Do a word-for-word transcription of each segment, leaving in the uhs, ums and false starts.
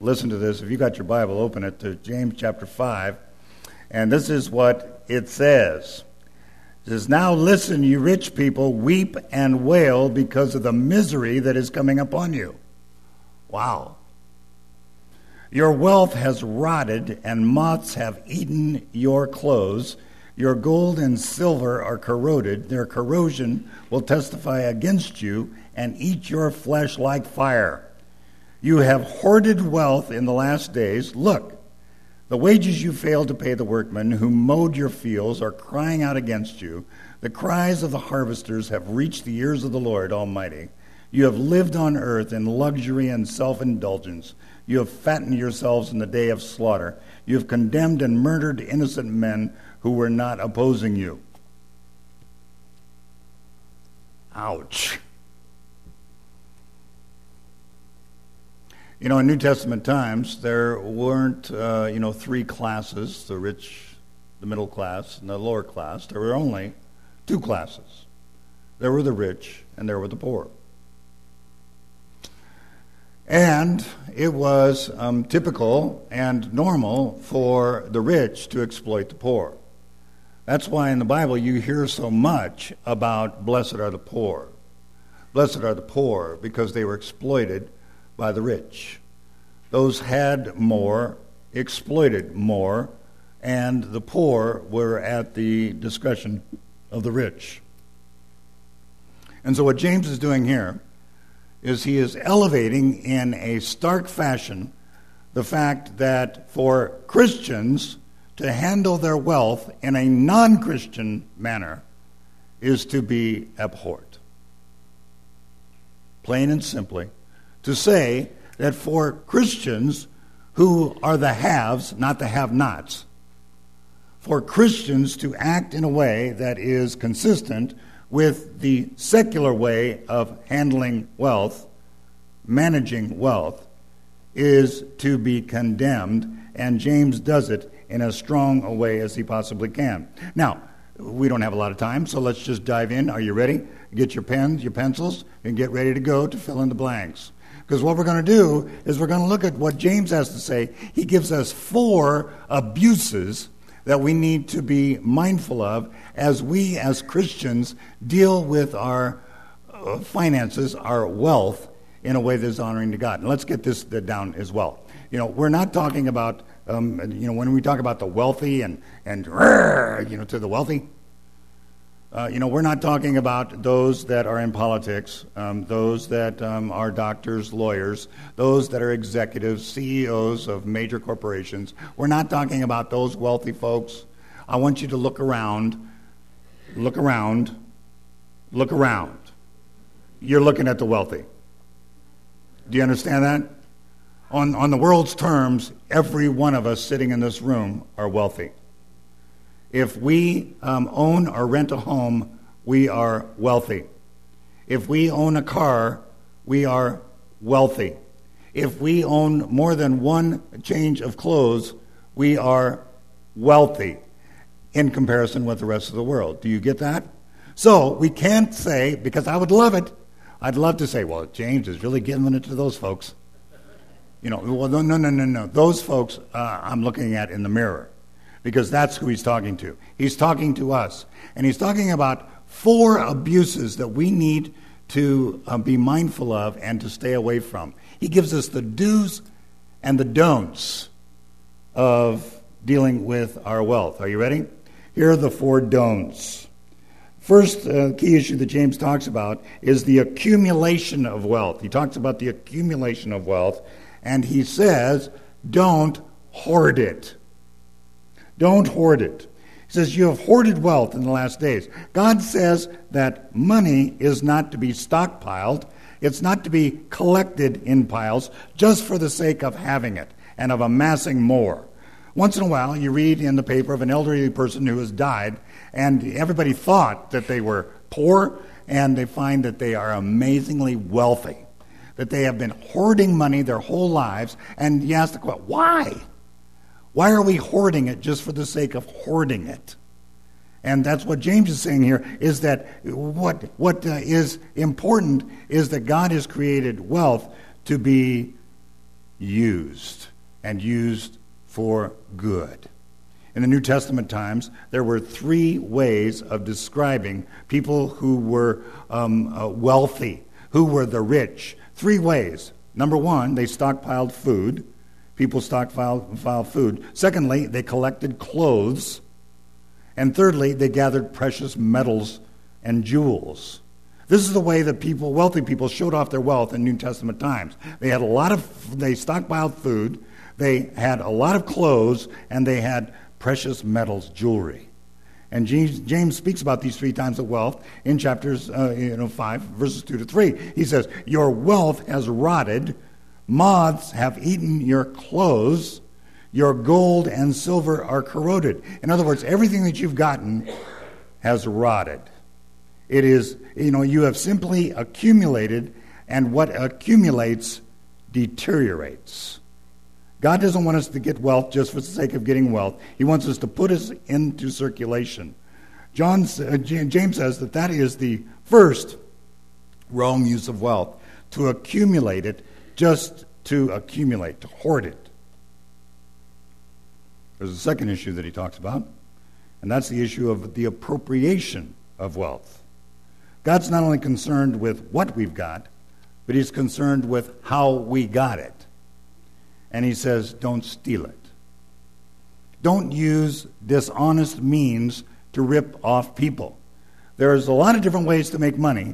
listen to this. If you got your Bible, open it to James chapter five. And this is what it says. It says, "Now listen, you rich people, weep and wail because of the misery that is coming upon you." Wow. "Your wealth has rotted, and moths have eaten your clothes. Your gold and silver are corroded. Their corrosion will testify against you and eat your flesh like fire. You have hoarded wealth in the last days. Look, the wages you failed to pay the workmen who mowed your fields are crying out against you. The cries of the harvesters have reached the ears of the Lord Almighty. You have lived on earth in luxury and self-indulgence. You have fattened yourselves in the day of slaughter. You have condemned and murdered innocent men who were not opposing you." Ouch. You know, in New Testament times, there weren't, uh, you know, three classes, the rich, the middle class, and the lower class. There were only two classes. There were the rich, and there were the poor. And it was um, typical and normal for the rich to exploit the poor. That's why in the Bible you hear so much about blessed are the poor. Blessed are the poor because they were exploited by the rich. Those had more, exploited more, and the poor were at the discretion of the rich. And so what James is doing here is he is elevating in a stark fashion the fact that for Christians to handle their wealth in a non-Christian manner is to be abhorred. Plain and simply, to say that for Christians who are the haves, not the have-nots, for Christians to act in a way that is consistent with the secular way of handling wealth, managing wealth, is to be condemned, and James does it in as strong a way as he possibly can. Now, we don't have a lot of time, so let's just dive in. Are you ready? Get your pens, your pencils, and get ready to go to fill in the blanks. Because what we're going to do is we're going to look at what James has to say. He gives us four abuses that we need to be mindful of as we as Christians deal with our uh, finances, our wealth, in a way that's honoring to God. And let's get this down as well. You know, we're not talking about, um, you know, when we talk about the wealthy and, and you know, to the wealthy, uh, you know, we're not talking about those that are in politics, um, those that um, are doctors, lawyers, those that are executives, C E Os of major corporations. We're not talking about those wealthy folks. I want you to look around, look around, look around. You're looking at the wealthy. Do you understand that? On, on the world's terms, every one of us sitting in this room are wealthy. If we um, own or rent a home, we are wealthy. If we own a car, we are wealthy. If we own more than one change of clothes, we are wealthy in comparison with the rest of the world. Do you get that? So we can't say, because I would love it, I'd love to say, well, James is really giving it to those folks. You know, well, no, no, no, no, no. Those folks uh, I'm looking at in the mirror, because that's who he's talking to. He's talking to us. And he's talking about four abuses that we need to uh, be mindful of and to stay away from. He gives us the do's and the don'ts of dealing with our wealth. Are you ready? Here are the four don'ts. First uh, key issue that James talks about is the accumulation of wealth. He talks about the accumulation of wealth, and he says, don't hoard it. Don't hoard it. He says, you have hoarded wealth in the last days. God says that money is not to be stockpiled. It's not to be collected in piles just for the sake of having it and of amassing more. Once in a while, you read in the paper of an elderly person who has died, and everybody thought that they were poor, and they find that they are amazingly wealthy, that they have been hoarding money their whole lives. And you ask the question, why? Why are we hoarding it just for the sake of hoarding it? And that's what James is saying here, is that what, what uh, is important is that God has created wealth to be used, and used for good. In the New Testament times, there were three ways of describing people who were um, uh, wealthy, who were the rich. Three ways. Number one, they stockpiled food. People stockpiled food. Secondly, they collected clothes. And thirdly, they gathered precious metals and jewels. This is the way that people, wealthy people, showed off their wealth in New Testament times. They had a lot of, they stockpiled food, they had a lot of clothes, and they had precious metals, jewelry. And James, James speaks about these three types of wealth in chapters uh, you know, five, verses two to three. He says, your wealth has rotted, moths have eaten your clothes, your gold and silver are corroded. In other words, everything that you've gotten has rotted. It is, you know, you have simply accumulated, and what accumulates deteriorates. God doesn't want us to get wealth just for the sake of getting wealth. He wants us to put us into circulation. John, uh, James says that that is the first wrong use of wealth, to accumulate it just to accumulate, to hoard it. There's a second issue that he talks about, and that's the issue of the appropriation of wealth. God's not only concerned with what we've got, but he's concerned with how we got it. And he says, don't steal it. Don't use dishonest means to rip off people. There's a lot of different ways to make money.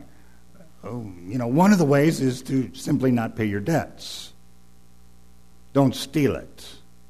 You know, one of the ways is to simply not pay your debts. Don't steal it.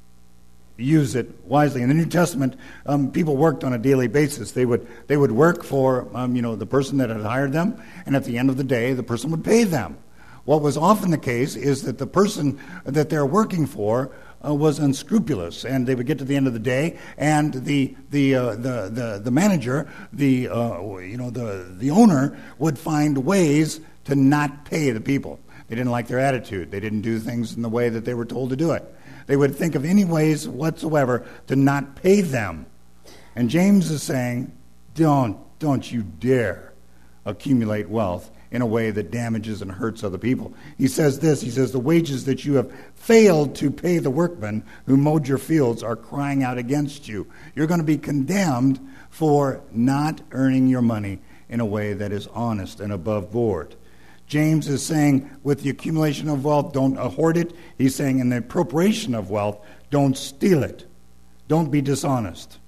Use it wisely. In the New Testament, um, people worked on a daily basis. They would they would work for um, you know the person that had hired them, and at the end of the day, the person would pay them. What was often the case is that the person that they're working for uh, was unscrupulous, and they would get to the end of the day, and the the uh, the, the the manager, the uh, you know the the owner would find ways to not pay the people. They didn't like their attitude. They didn't do things in the way that they were told to do it. They would think of any ways whatsoever to not pay them. And James is saying, don't, don't you dare accumulate wealth in a way that damages and hurts other people. He says this, he says, the wages that you have failed to pay the workmen who mowed your fields are crying out against you. You're going to be condemned for not earning your money in a way that is honest and above board. James is saying with the accumulation of wealth, don't hoard it. He's saying in the appropriation of wealth, don't steal it. Don't be dishonest.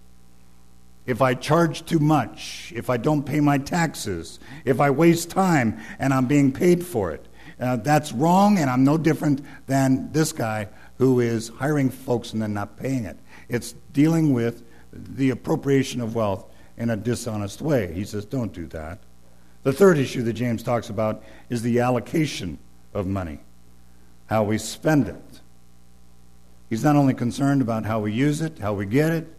If I charge too much, if I don't pay my taxes, if I waste time and I'm being paid for it, uh, that's wrong, and I'm no different than this guy who is hiring folks and then not paying it. It's dealing with the appropriation of wealth in a dishonest way. He says, don't do that. The third issue that James talks about is the allocation of money, how we spend it. He's not only concerned about how we use it, how we get it.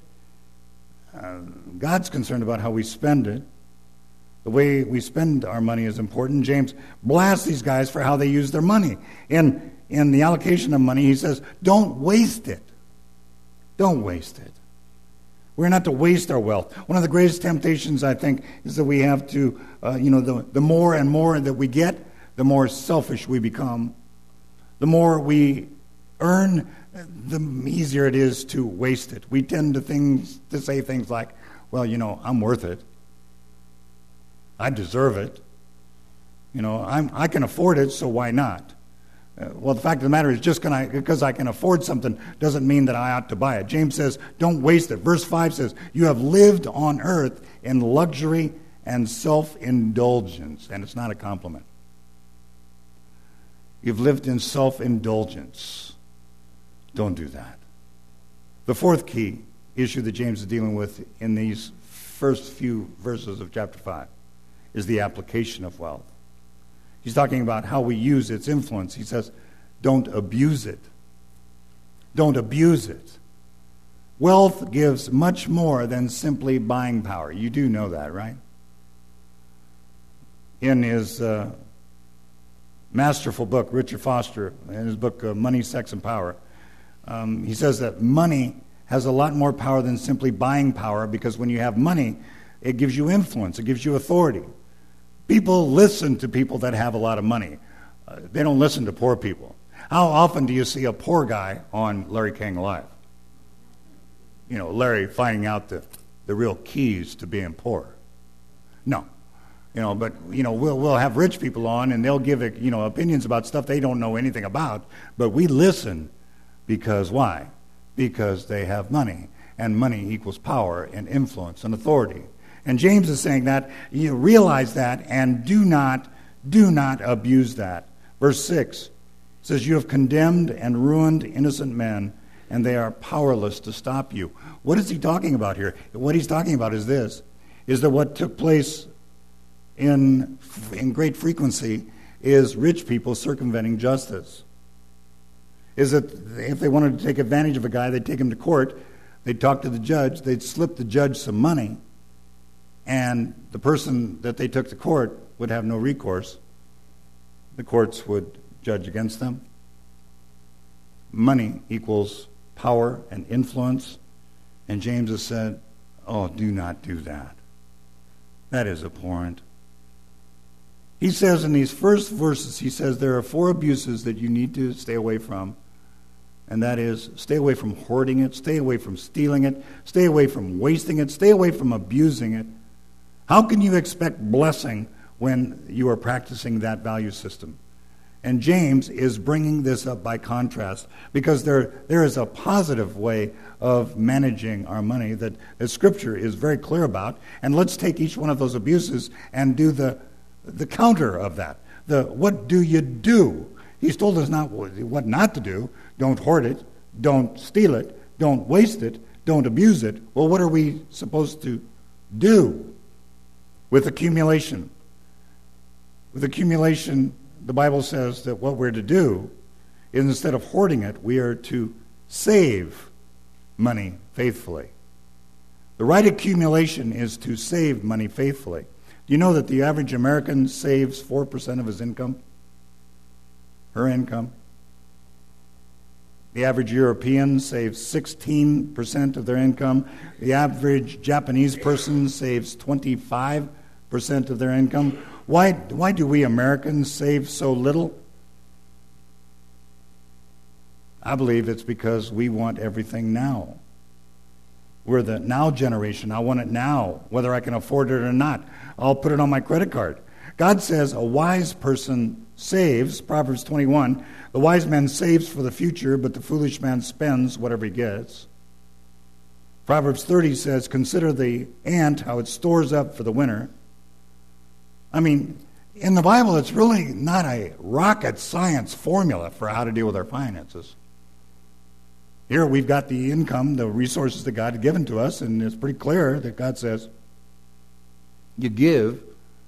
Uh, God's concerned about how we spend it. The way we spend our money is important. James blasts these guys for how they use their money. In, in the allocation of money, he says, don't waste it. Don't waste it. We're not to waste our wealth. One of the greatest temptations, I think, is that we have to, uh, you know, the, the more and more that we get, the more selfish we become. The more we earn, the easier it is to waste it. We tend to things to say things like, well, you know, I'm worth it. I deserve it. You know, I'm, I can afford it, so why not? Uh, well, the fact of the matter is, just I, because I can afford something doesn't mean that I ought to buy it. James says, don't waste it. Verse five says, you have lived on earth in luxury and self-indulgence. And it's not a compliment. You've lived in self-indulgence. Don't do that. The fourth key issue that James is dealing with in these first few verses of chapter five is the application of wealth. He's talking about how we use its influence. He says, don't abuse it. Don't abuse it. Wealth gives much more than simply buying power. You do know that, right? In his uh, masterful book, Richard Foster, in his book uh, Money, Sex, and Power, um, he says that money has a lot more power than simply buying power, because when you have money, it gives you influence, it gives you authority. People listen to people that have a lot of money. Uh, they don't listen to poor people. How often do you see a poor guy on Larry King Live? You know, Larry finding out the, the real keys to being poor. No. You know, but, you know, we'll, we'll have rich people on, and they'll give, you know, opinions about stuff they don't know anything about. But we listen because why? Because they have money. And money equals power and influence and authority. And James is saying that, you realize that, and do not, do not abuse that. Verse six says, you have condemned and ruined innocent men, and they are powerless to stop you. What is he talking about here? What he's talking about is this, is that what took place in, in great frequency is rich people circumventing justice. Is that if they wanted to take advantage of a guy, they'd take him to court, they'd talk to the judge, they'd slip the judge some money, and the person that they took to court would have no recourse. The courts would judge against them. Money equals power and influence, and James has said, oh, do not do that. That is abhorrent. He says in these first verses, he says there are four abuses that you need to stay away from. And that is, stay away from hoarding it, stay away from stealing it, stay away from wasting it, stay away from abusing it. How can you expect blessing when you are practicing that value system? And James is bringing this up by contrast, because there, there is a positive way of managing our money that, that Scripture is very clear about. And let's take each one of those abuses and do the the counter of that. The what do you do? He's told us not what not to do. Don't hoard it. Don't steal it. Don't waste it. Don't abuse it. Well, what are we supposed to do with accumulation? With accumulation, the Bible says that what we're to do is, instead of hoarding it, we are to save money faithfully. The right accumulation is to save money faithfully. Do you know that the average American saves four percent of his income? Her income. The average European saves sixteen percent of their income. The average Japanese person saves twenty-five percent of their income. Why, why do we Americans save so little? I believe it's because we want everything now. We're the now generation. I want it now, whether I can afford it or not. I'll put it on my credit card. God says a wise person saves, Proverbs twenty-one, the wise man saves for the future, but the foolish man spends whatever he gets. Proverbs thirty says, consider the ant, how it stores up for the winter. I mean, in the Bible, it's really not a rocket science formula for how to deal with our finances. Here we've got the income, the resources that God had given to us, and it's pretty clear that God says, you give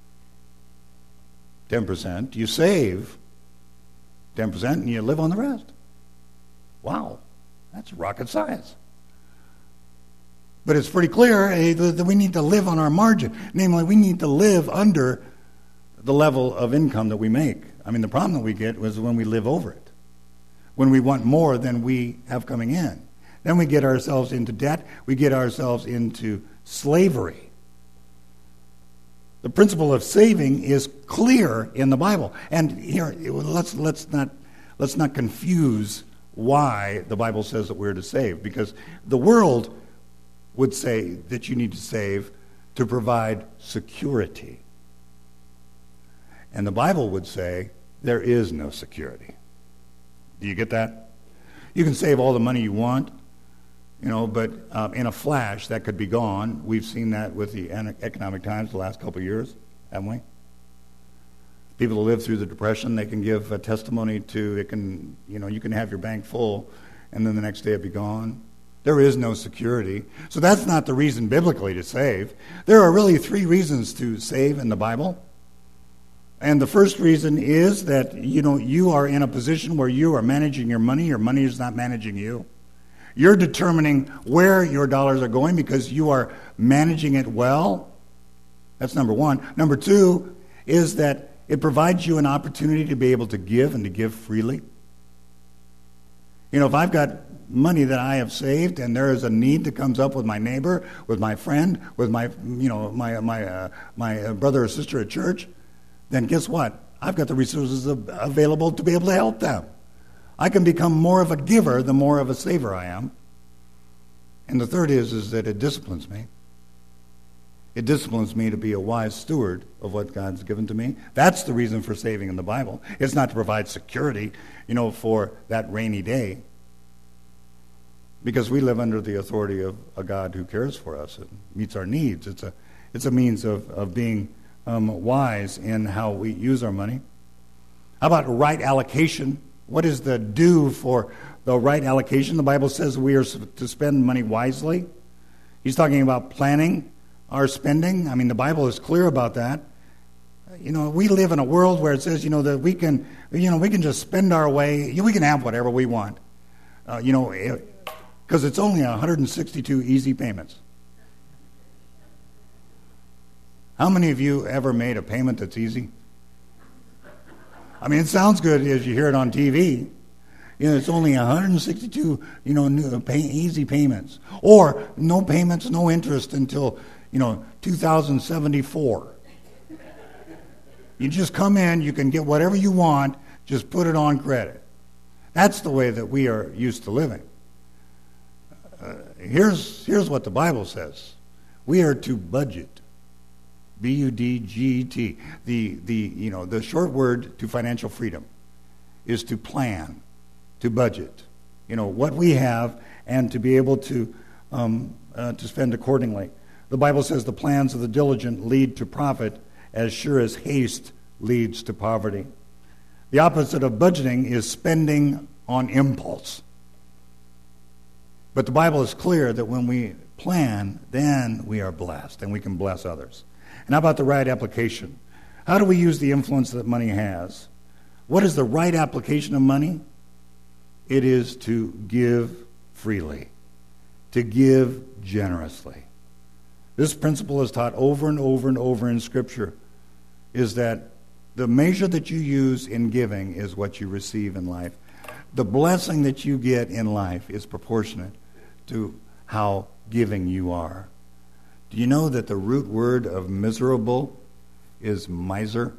ten percent, you save ten percent, and you live on the rest. Wow, that's rocket science. But it's pretty clear eh, that we need to live on our margin. Namely, we need to live under the level of income that we make. I mean, the problem that we get was when we live over it. When we want more than we have coming in. Then we get ourselves into debt. We get ourselves into slavery. The principle of saving is clear in the Bible. And here, let's let's not let's not confuse why the Bible says that we're to save. Because the world would say that you need to save to provide security. And the Bible would say there is no security. Do you get that? You can save all the money you want, you know, but uh, in a flash, that could be gone. We've seen that with the economic times the last couple of years, haven't we? People who live through the Depression, they can give a testimony to, it can, you know, you can have your bank full, and then the next day it'd be gone. There is no security. So that's not the reason biblically to save. There are really three reasons to save in the Bible. And the first reason is that, you know, you are in a position where you are managing your money. Your money is not managing you. You're determining where your dollars are going because you are managing it well. That's number one. Number two is that it provides you an opportunity to be able to give and to give freely. You know, if I've got money that I have saved and there is a need that comes up with my neighbor, with my friend, with my, you know, my my uh, my brother or sister at church, then guess what? I've got the resources available to be able to help them. I can become more of a giver the more of a saver I am. And the third is, is that it disciplines me. It disciplines me to be a wise steward of what God's given to me. That's the reason for saving in the Bible. It's not to provide security, you know, for that rainy day. Because we live under the authority of a God who cares for us and meets our needs. It's a, it's a means of, of being um, wise in how we use our money. How about right allocation? What is the due for the right allocation? The Bible says we are to spend money wisely. He's talking about planning our spending. I mean, the Bible is clear about that. You know, we live in a world where it says, you know, that we can, you know, we can just spend our way. We can have whatever we want. Uh, you know, because it's only one hundred sixty-two easy payments. How many of you ever made a payment that's easy? I mean, it sounds good as you hear it on T V. You know, it's only one hundred sixty-two, you know, new, pay, easy payments. Or no payments, no interest until, you know, two thousand seventy-four. You just come in, you can get whatever you want, just put it on credit. That's the way that we are used to living. Uh, here's, here's what the Bible says. We are to budget. B U D G E T. The, the, you know, the short word to financial freedom is to plan, to budget. You know, what we have and to be able to, um, uh, to spend accordingly. The Bible says the plans of the diligent lead to profit as sure as haste leads to poverty. The opposite of budgeting is spending on impulse. But the Bible is clear that when we plan, then we are blessed and we can bless others. And how about the right application? How do we use the influence that money has? What is the right application of money? It is to give freely, to give generously. This principle is taught over and over and over in Scripture, is that the measure that you use in giving is what you receive in life. The blessing that you get in life is proportionate to how giving you are. Do you know that the root word of miserable is miser?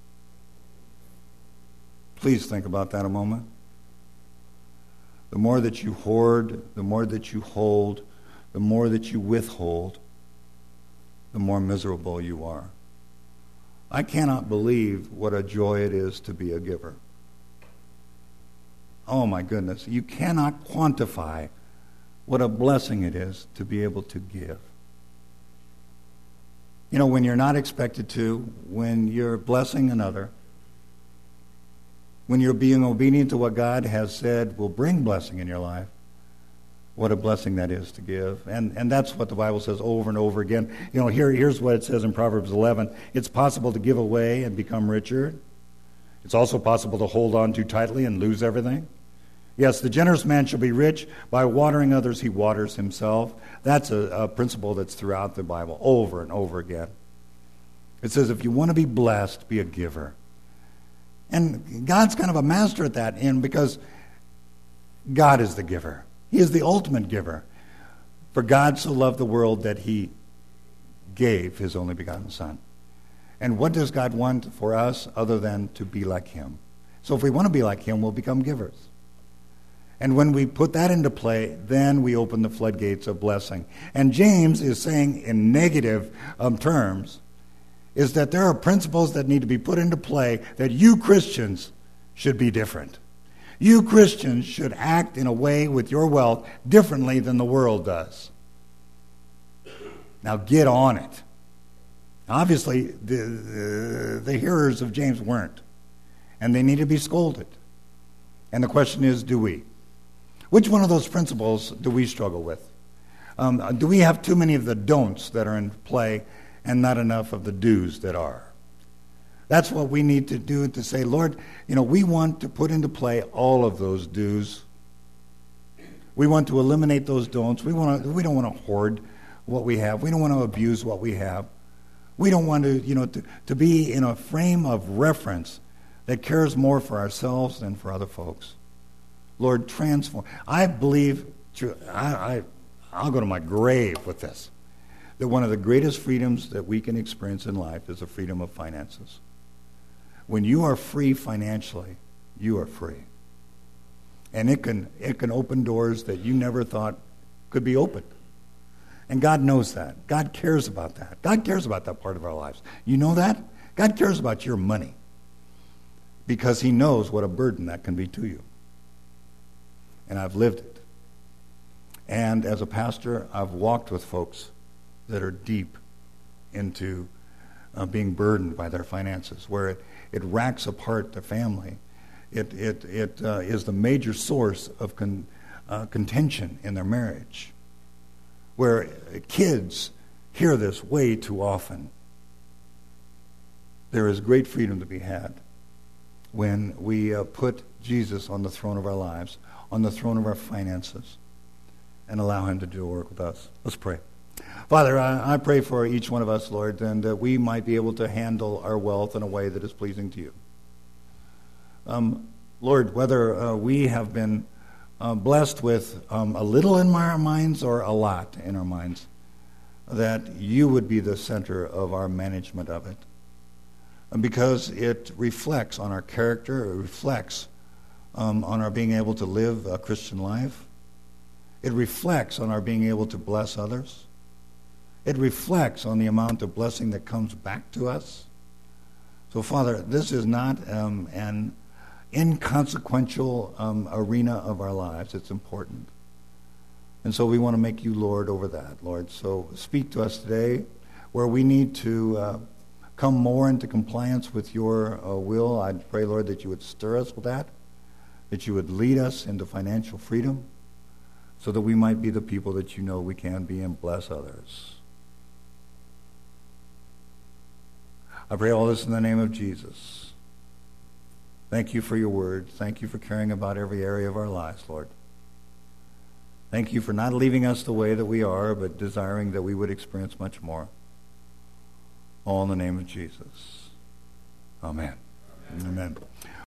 Please think about that a moment. The more that you hoard, the more that you hold, the more that you withhold, the more miserable you are. I cannot believe what a joy it is to be a giver. Oh my goodness, you cannot quantify what a blessing it is to be able to give. You know, when you're not expected to, when you're blessing another, when you're being obedient to what God has said will bring blessing in your life, what a blessing that is to give. And and that's what the Bible says over and over again. You know, here here's what it says in Proverbs eleven. It's possible to give away and become richer. It's also possible to hold on too tightly and lose everything. Yes, the generous man shall be rich. By watering others, he waters himself. That's a, a principle that's throughout the Bible over and over again. It says if you want to be blessed, be a giver. And God's kind of a master at that, and because God is the giver. He is the ultimate giver. For God so loved the world that he gave his only begotten Son. And what does God want for us other than to be like him? So if we want to be like him, we'll become givers. And when we put that into play, then we open the floodgates of blessing. And James is saying in negative um, terms, is that there are principles that need to be put into play that you Christians should be different. You Christians should act in a way with your wealth differently than the world does. Now get on it. Obviously, the, the, the hearers of James weren't. And they need to be scolded. And the question is, do we? Which one of those principles do we struggle with? Um, do we have too many of the don'ts that are in play and not enough of the do's that are? That's what we need to do, to say, Lord, you know, we want to put into play all of those do's. We want to eliminate those don'ts. We want to, we don't want to hoard what we have. We don't want to abuse what we have. We don't want to, you know, to, to be in a frame of reference that cares more for ourselves than for other folks. Lord, transform. I believe, I, I, I'll go to my grave with this, that one of the greatest freedoms that we can experience in life is the freedom of finances. When you are free financially, you are free. And it can it can open doors that you never thought could be opened. And God knows that. God cares about that. God cares about that part of our lives. You know that? God cares about your money because he knows what a burden that can be to you. And I've lived it. And as a pastor, I've walked with folks that are deep into uh, being burdened by their finances, where it, it racks apart their family. It, it, it uh, is the major source of con, uh, contention in their marriage, where kids hear this way too often. There is great freedom to be had when we uh, put Jesus on the throne of our lives, on the throne of our finances, and allow him to do work with us. Let's pray. Father, I, I pray for each one of us, Lord, and that we might be able to handle our wealth in a way that is pleasing to you. Um, Lord, whether uh, we have been uh, blessed with um, a little in our minds or a lot in our minds, that you would be the center of our management of it. And because it reflects on our character, it reflects um, on our being able to live a Christian life. It reflects on our being able to bless others. It reflects on the amount of blessing that comes back to us. So, Father, this is not um, an inconsequential um, arena of our lives. It's important. And so we want to make you Lord over that, Lord. So speak to us today where we need to uh, come more into compliance with your uh, will. I pray, Lord, that you would stir us with that, that you would lead us into financial freedom, so that we might be the people that you know we can be and bless others. I pray all this in the name of Jesus. Thank you for your word. Thank you for caring about every area of our lives, Lord. Thank you for not leaving us the way that we are, but desiring that we would experience much more. All in the name of Jesus. Amen. Amen. Amen.